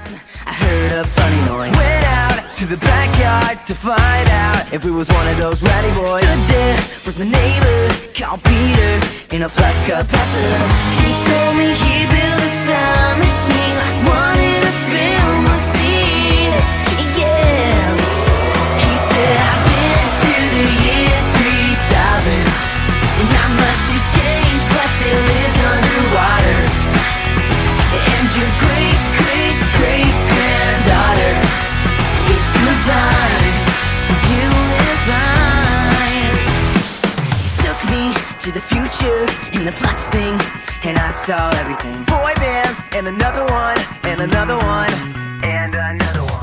I heard a funny noise. Went out to the backyard to find out if it was one of those rowdy boys. Stood there with my neighbor, called Peter, in a flux capacitor. He told me he built a time machine, like wanted to film a scene. Yeah, he said I've been to the year 3000, and not much has changed, but they lived underwater. And your great-great-great-granddaughter is divine, divine. He took me to the future in the flux thing, and I saw everything. Boy bands, and another one, and another one, and another one.